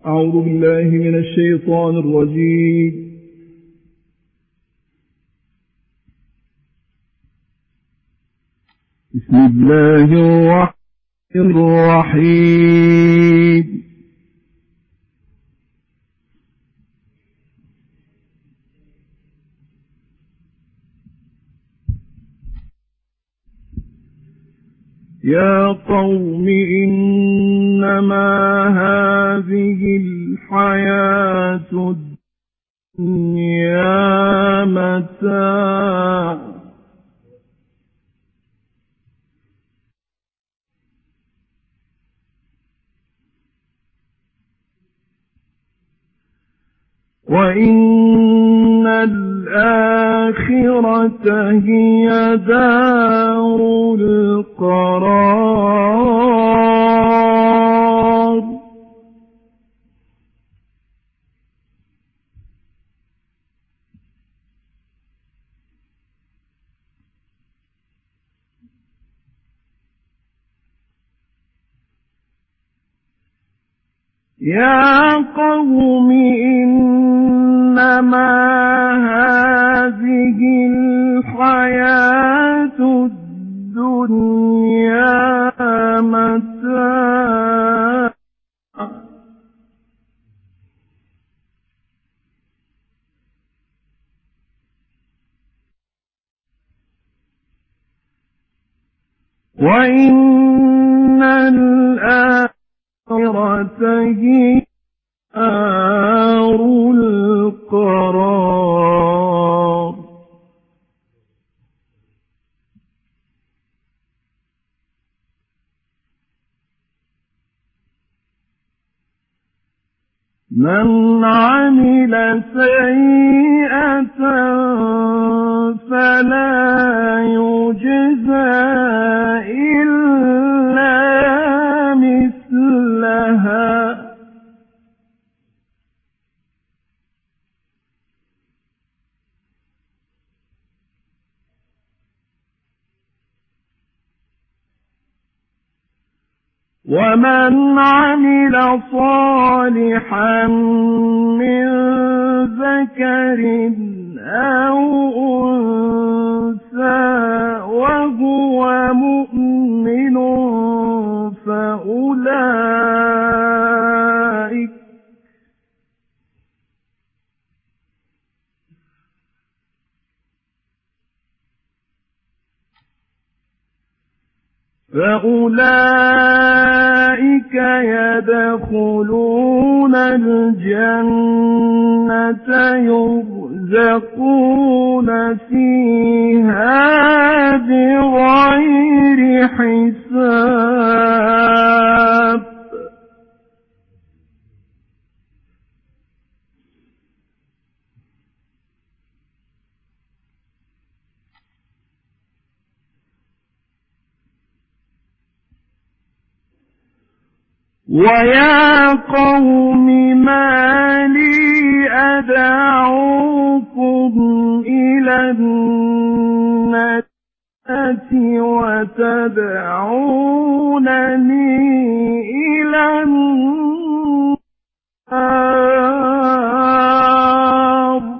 أعوذ بالله من الشيطان الرجيم. بسم الله الرحمن الرحيم. يا قوم إنما هذه الحياة الدنيا متاع وإن الآخرة هي دار القرار. يا قوم إنما هذه الحياة الدنيا متاع وإن الآخرة هي دار القرار. من عمل سيئة فلا يجزى إلا مثلها ومن عمل صالحا من ذكر أو أنثى وهو مؤمن فأولئك يدخلون الجنة يرزقون فيها بغير حساب. ويا قوم ما لي أدعوكم إلى النجاة وتدعونني إلى النار.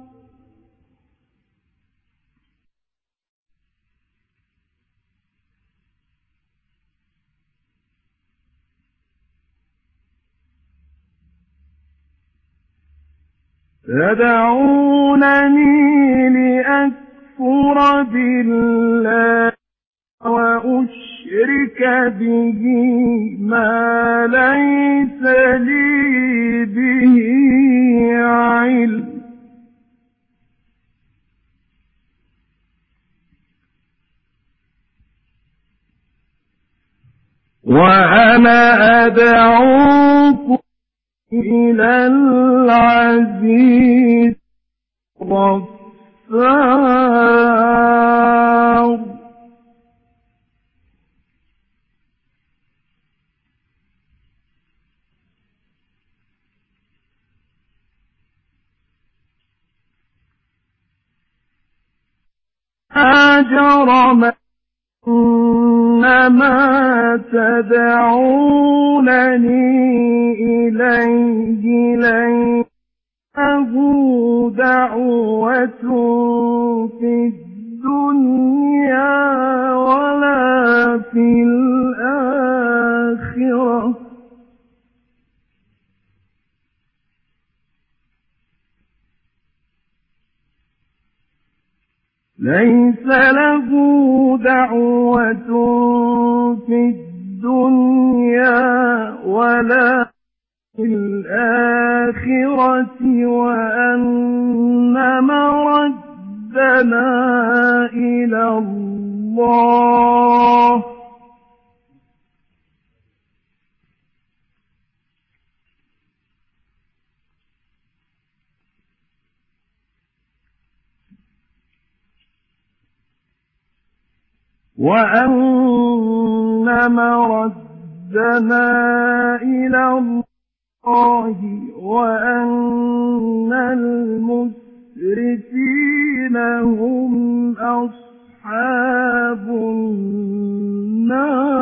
تدعونني لأكفر بالله وأشرك به ما ليس لي به علم وأنا أدعوكم إلى العزيز الغفار. لا جرم إنما تدعونني إليه دعوة في الدنيا ولا في الآخرة ليس له دعوة في الدنيا ولا في الآخرة وأن مردنا إلى الله وأن المسرفين هم أصحاب النار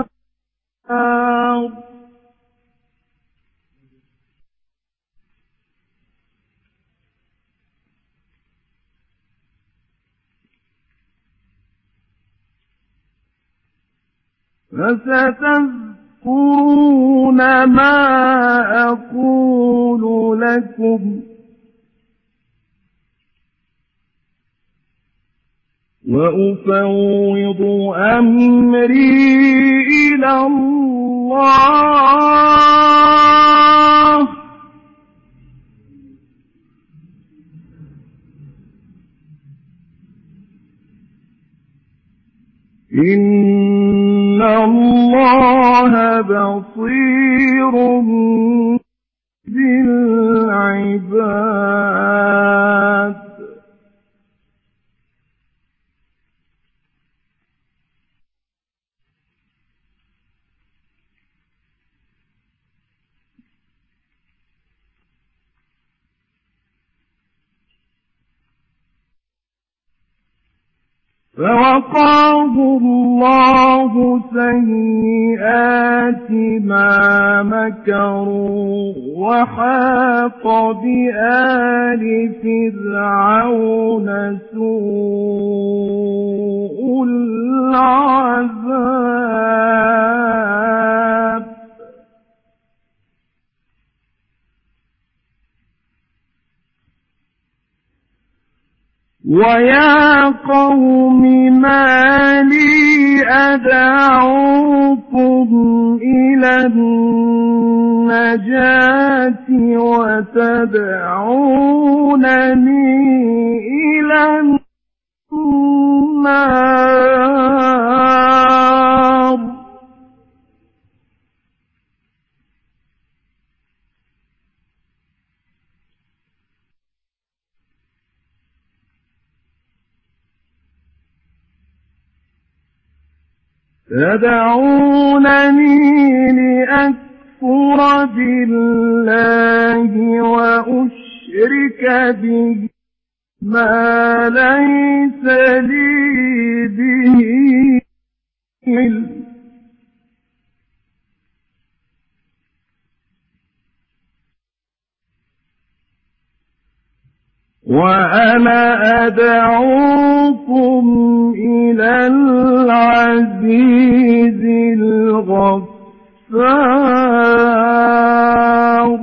فستذكرون ما أقول لكم وأفوض أمري إلى الله إن الله بصير بالعباد فوقاه الله سيئات ما مكروا وحاق بآل فرعون سوء العذاب ويا قوم ما لي أدعوكم إلى النجاة وتدعونني إلى النار تدعونني لأكفر بالله وأشرك به ما ليس لي به علم وأنا أدعوكم إلى العزيز الغفار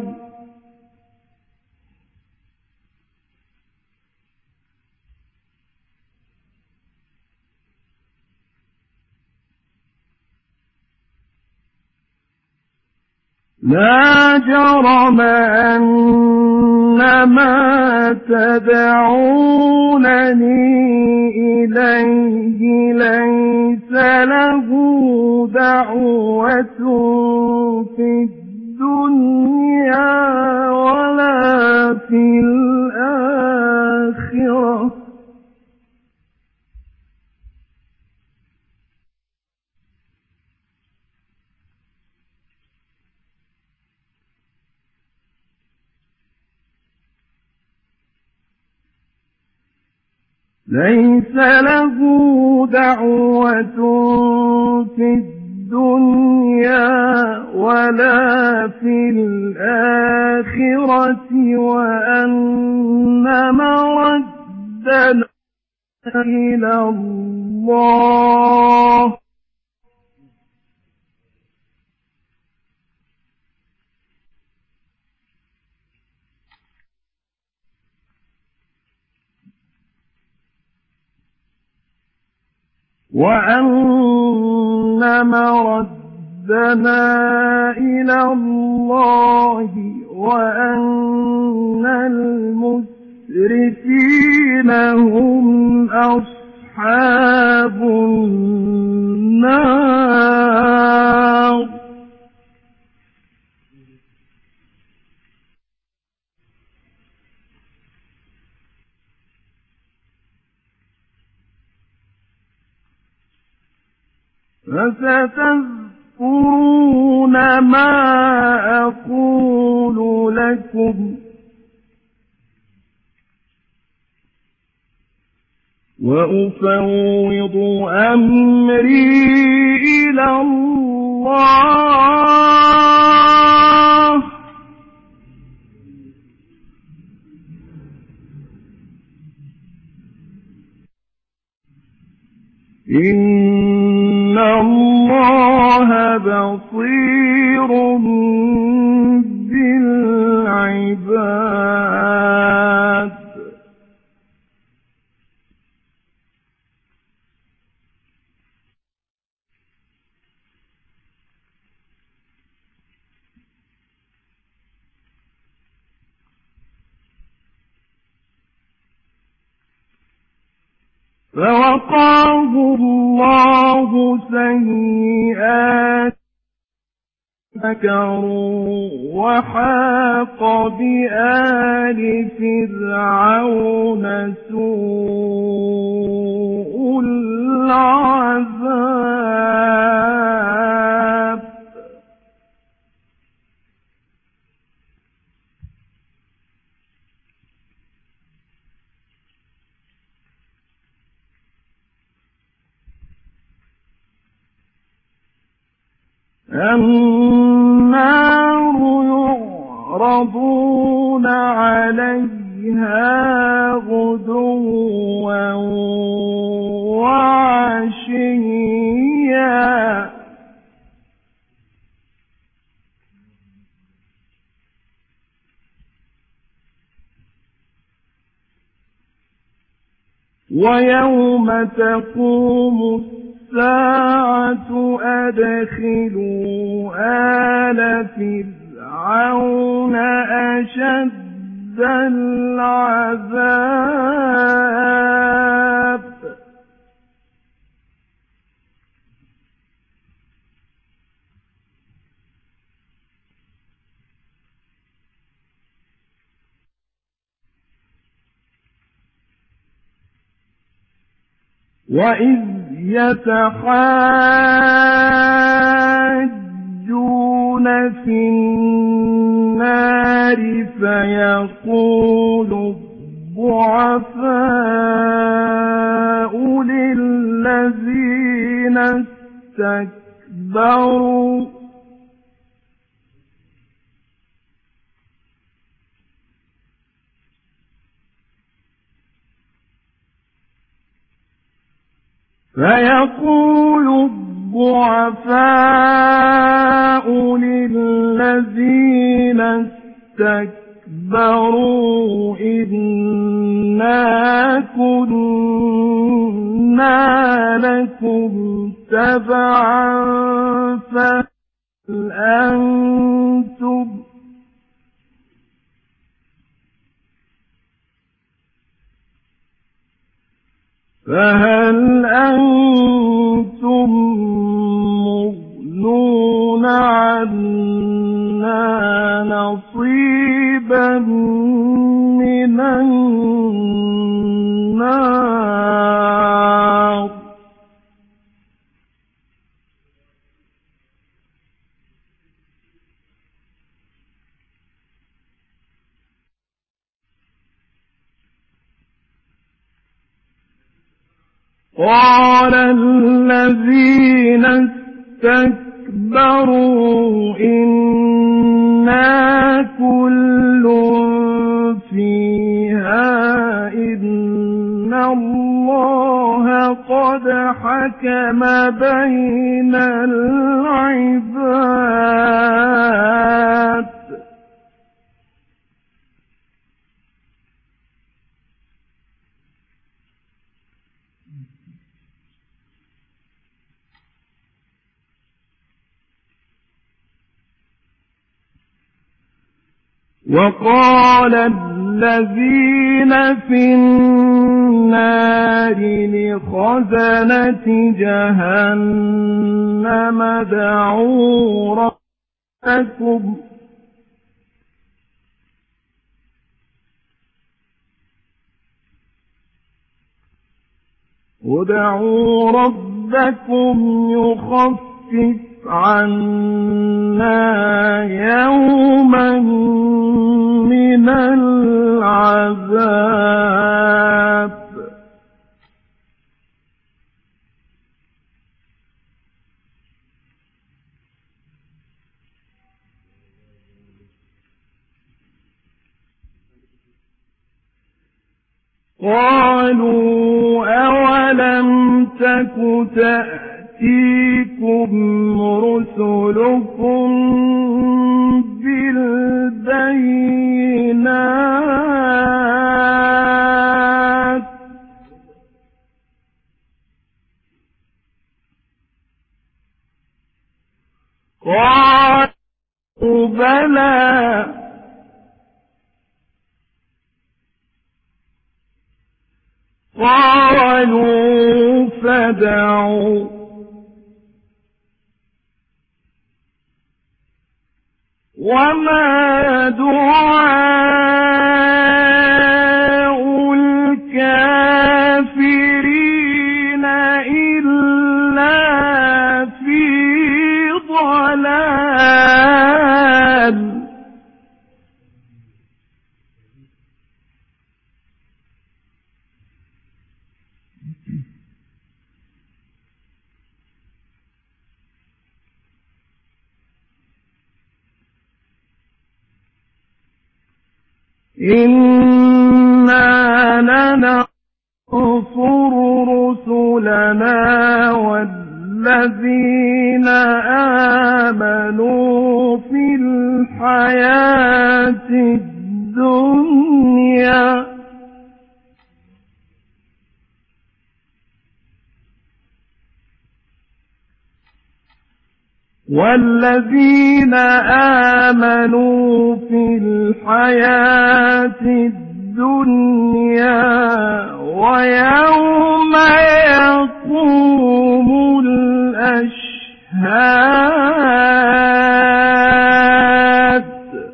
لا جرم أن ما تدعونني إليه ليس له دعوة في الدنيا ولا في الآخرة ليس له دعوة في الدنيا ولا في الآخرة الْآخِرَةِ وَأَنَّ مَرَدَّنَا إِلَى اللَّهِ وَأَنَّ الْمُسْرِفِينَ هُمْ أَصْحَابُ النَّارِ فَسَتَذْكُرُونَ مَا أَقُولُ لَكُمْ وَأُفَوِّضُ أَمْرِي إِلَى اللَّهِ إِنَّ اللَّهَ بَصِيرٌ بِالْعِبَادِ فَوَقَاهُ اللَّهُ سَيِّئَاتِ مَا مَكَرُوا وَحَاقَ بِآلِ فِرْعَوْنَ سُوءُ الْعَذَابِ النَّارُ يُعْرَضُونَ عَلَيْهَا غُدُوًّا وَعَشِيًّا وَيَوْمَ تَقُومُ السَّاعَةُ أَدْخِلُوا آلَ فِرْعَوْنَ أَشَدَّ الْعَذَابِ وَإِذْ يَتَحَاجُّونَ فِي النَّارِ فَيَقُولُ الضُّعَفَاءُ لِلَّذِينَ اسْتَكْبَرُوا إِنَّا كُنَّا لَكُمْ تَبَعًا فَهَلْ أَنتُم مُّغْنُونَ عَنَّا نَصِيبًا مِّنَ النَّارِ قَالَ الَّذِينَ اسْتَكْبَرُوا إِنَّا كُلٌّ حكم بين العباد وقال الذين في النار لخزنة جهنم ادعوا ربكم يخفف عنا يوما من العذاب قالوا أولم تك تأتيكم رسلكم بالبينات قالوا بلى قالوا فادعوا وما دعاء الكافرين إلا في ضلال إنا لننصر رسلنا والذين آمنوا في الحياة الدنيا والذين آمنوا في الحياة الدنيا ويوم يقوم الأشهاد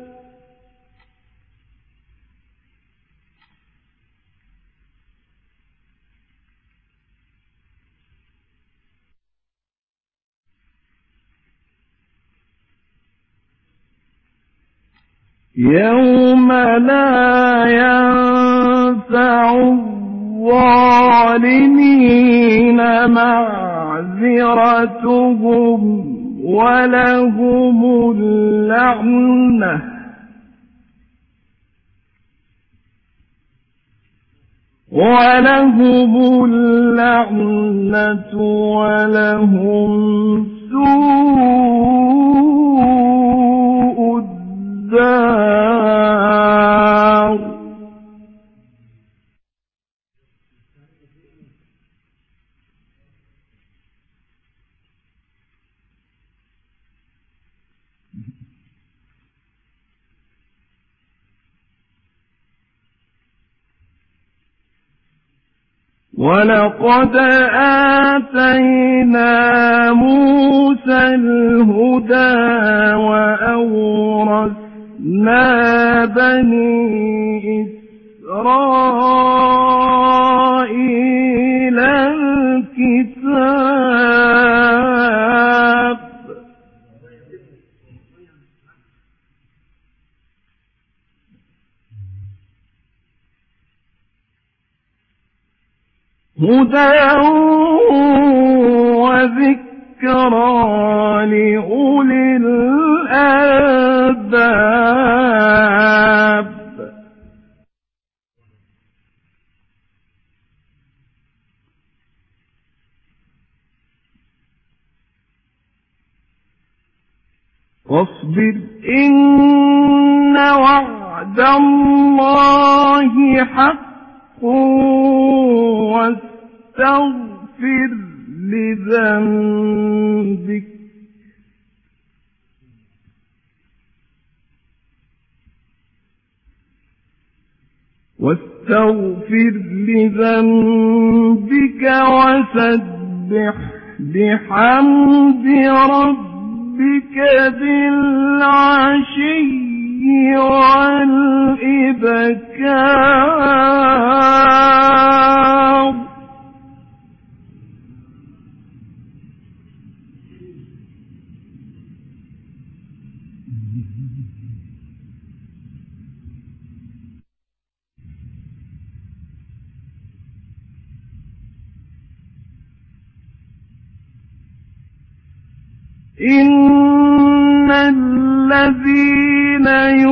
يوم لا ينفع الظالمين معذرتهم ولهم اللعنة ولهم سوء الدار ولقد آتينا موسى الهدى وأورثنا بني إسرائيل الكتاب هدى وذكرى لأولي الألباب فاصبر إن وعد الله حق واستغفر لذنبك وسبح بحمد ربك بالعشي والإبكار إن الذين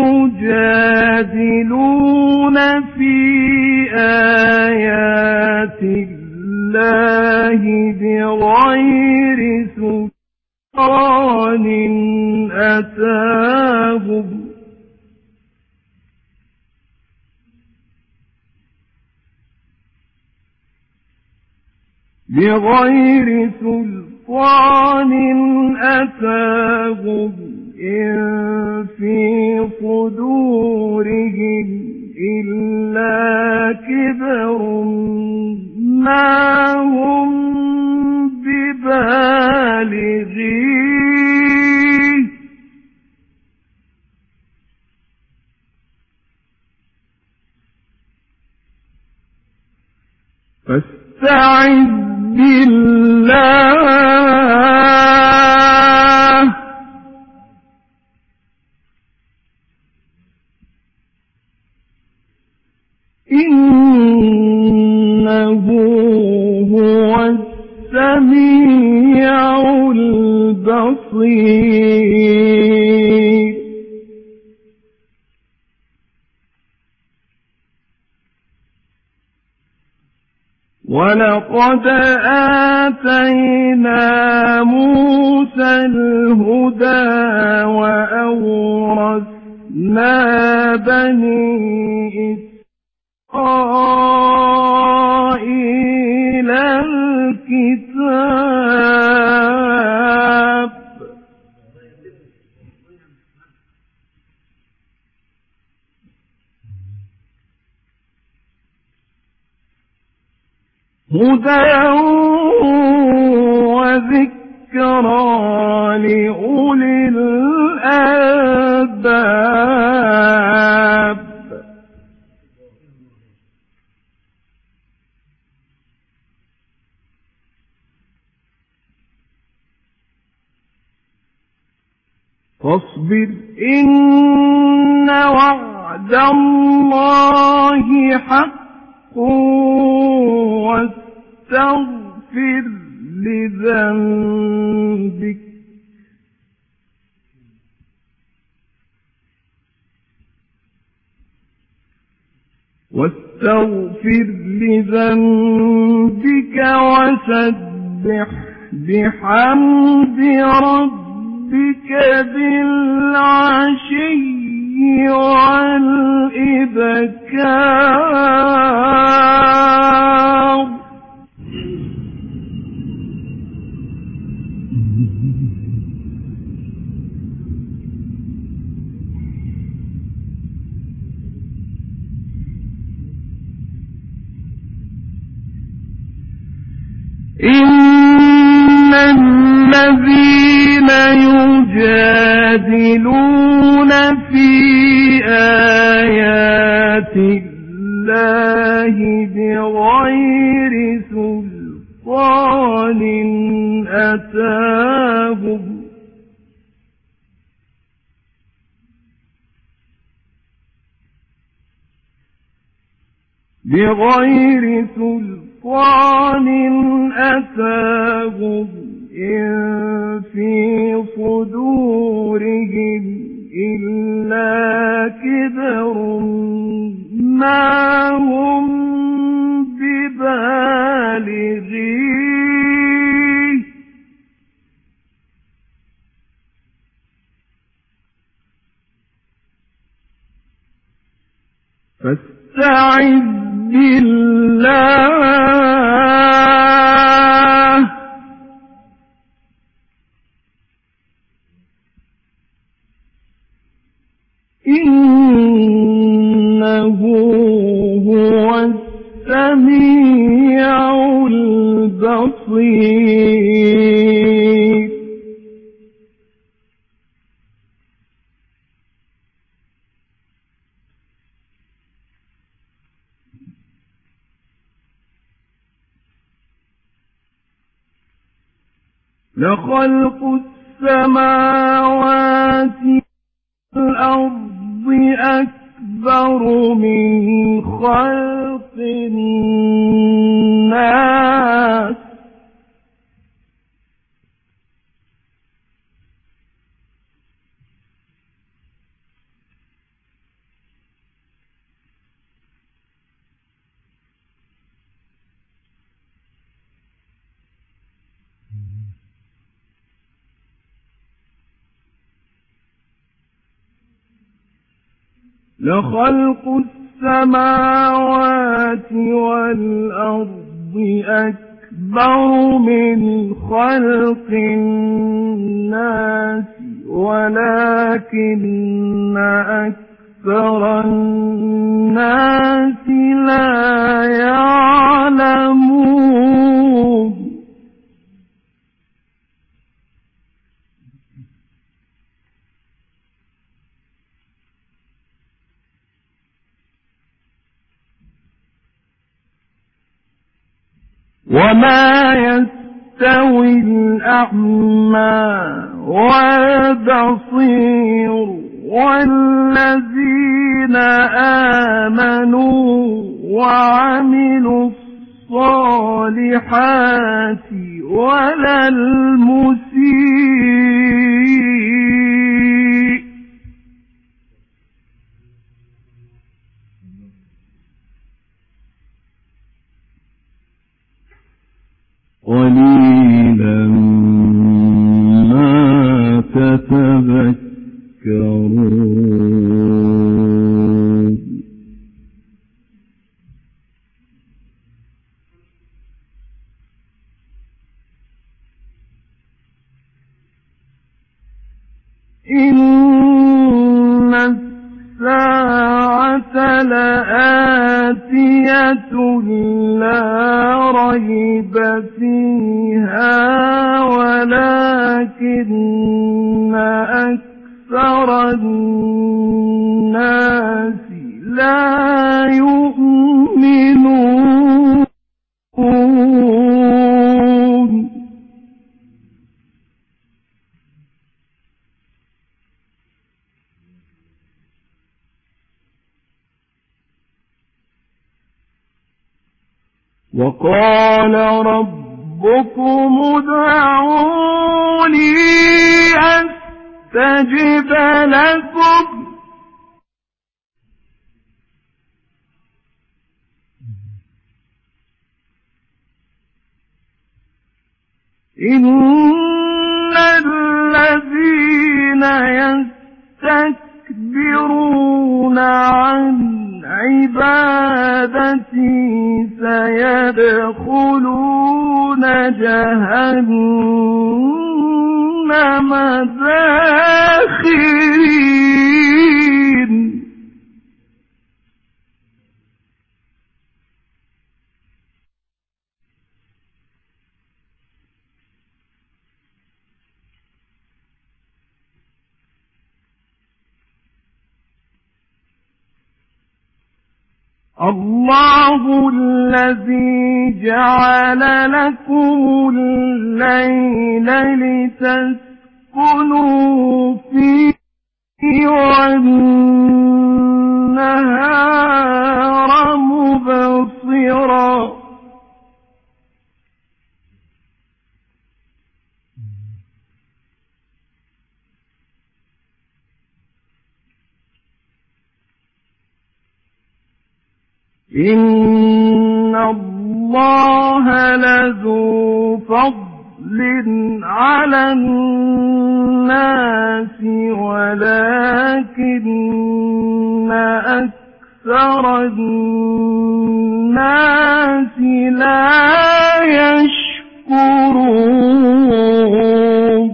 يجادلون في آيات الله بغير سلطان أتاهم إن في صدورهم إلا كبر ما هم ببالغيه فاستعذ بالله إنه هو السميع البصير ولقد آتينا موسى الهدى وأورثنا بني إسرائيل الكتاب هدى وذكرى لأولي الألباب فاصبر إن وعد الله حق واستغفر لذنبك وسبح بحمد ربك بالعشي والإبكار إن الذين يجادلون في آيات الله بغير سلطان أتاهم إن في صدورهم إلا كبر ما هم ببالغيه فاستعذ بالله إنه هو السميع البصير لخلق السماوات والأرض أكبر من خلق الناس لخلق السماوات والأرض أكبر من خلق الناس ولكن أكثر الناس لا يعلمون وما يستوي الأعمى والبصير والذين آمنوا وعملوا الصالحات ولا المسيء قليلا ما تتذكرون إن الساعة لآتية لا ريب فيها ولكن أكثر الناس لا يؤمنون وقال ربكم ادعوني أستجب لكم إن الذين يستكبرون عن عبادتي سيدخلون جهنم داخرين الله الذي جعل لكم الليل لتسكنوا فيه والنهار مبصرا إن الله لذو فضل على الناس ولكن أكثر أكثر الناس لا يشكرون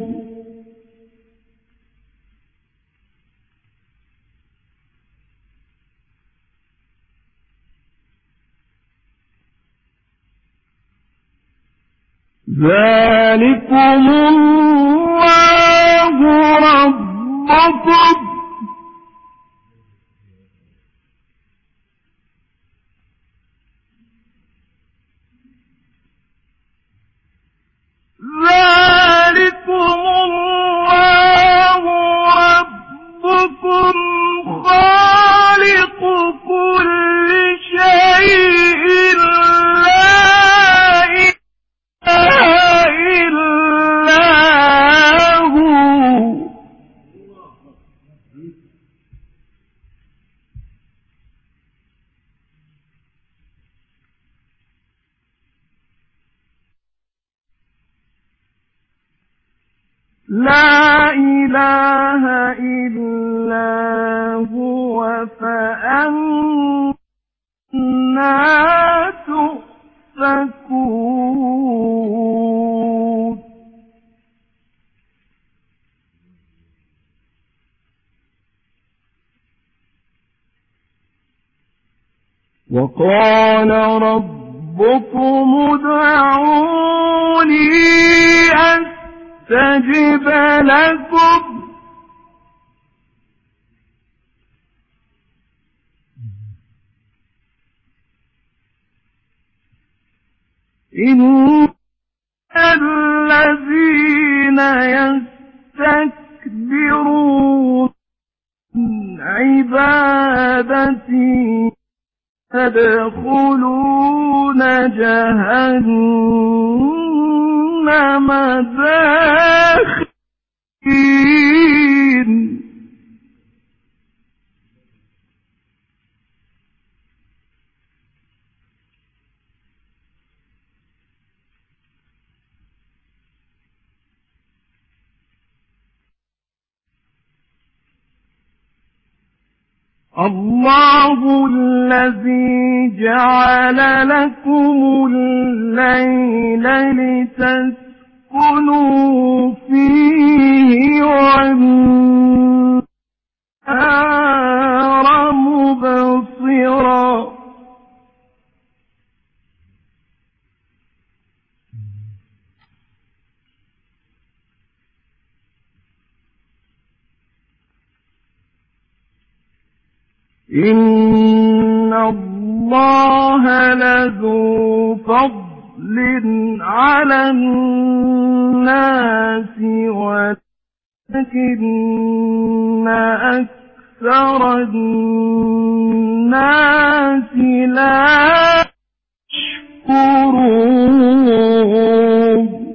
ذلكم الله ربكم خالق كل شيء لا إله إلا هو لا إله إلا هو فأنى تؤفكون وقال ربكم ادعوني أستجب لكم إن الذين يستكبرون عن عبادتي يدخلون جهنم داخرين الله الذي جعل لكم الليل لتسكنوا فيه والنهار مبصرا إن الله لذو فضل على الناس ولكن أكثر الناس لا يشكرون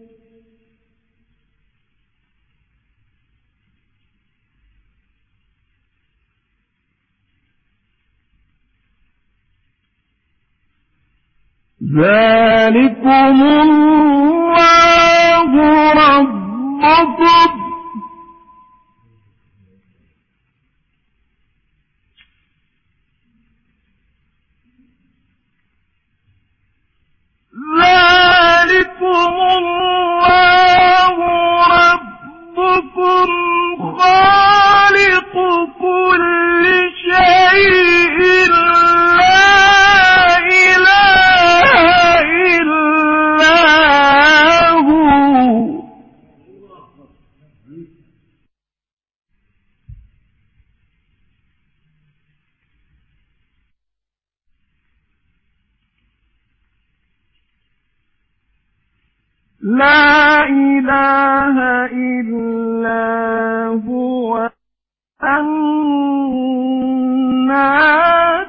ذلكم الله ربكم خالق كل شيء لا إله إلا هو لا إله إلا هو أنى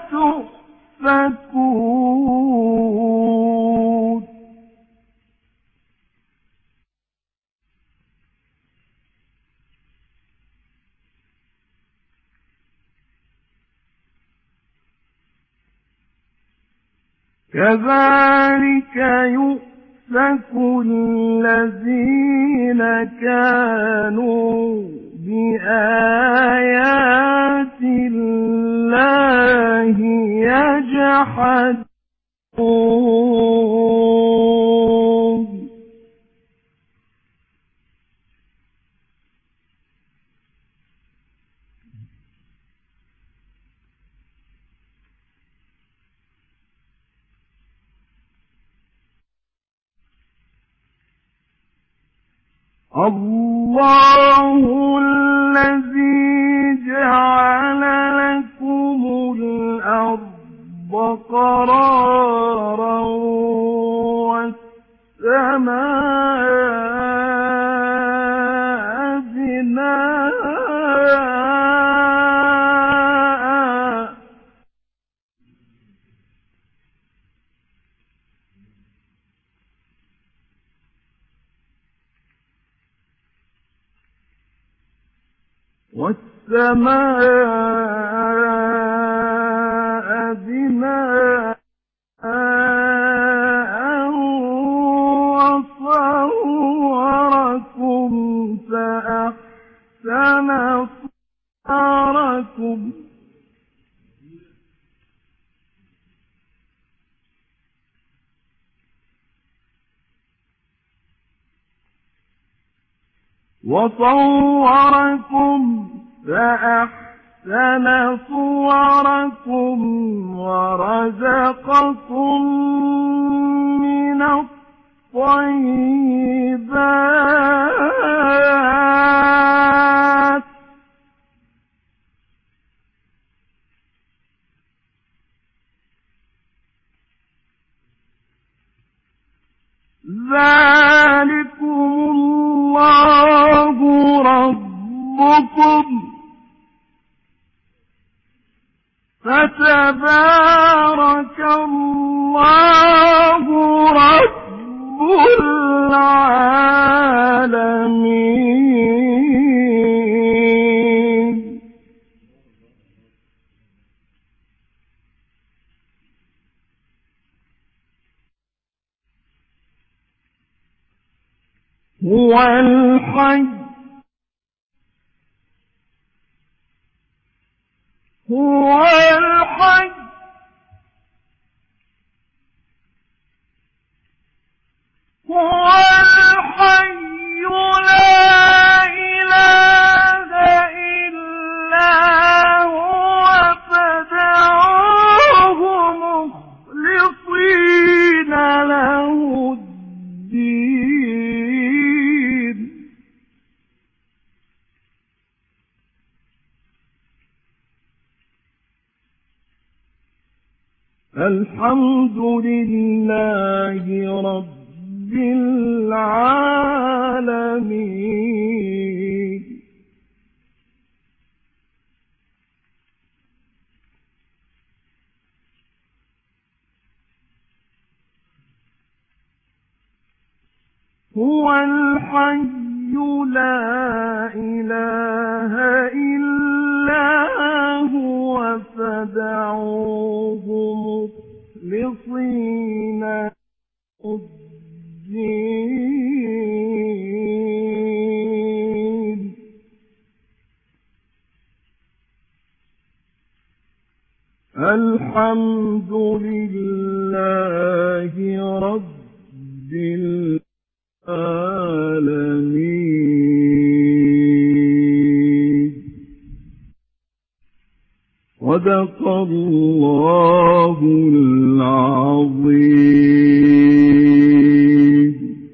تؤفكون كذلك يؤفك الذين كانوا بآيات الله يحجون الله الذي جعل لكم الأرض قرارا والسماء بناء وصوركم فأحسن صوركم فأحسن صوركم ورزقكم من الطيبات ذلكم الله ربكم فتبارك الله رب العالمين هو الحي هو الحي هو الحي لا إله إلا هو فادعوه مخلصين له الدين الحمد لله رب العالمين هو الحي لا إله إلا هو فادعوه مخلصين له الدين الحمد لله رب العالمين صدق الله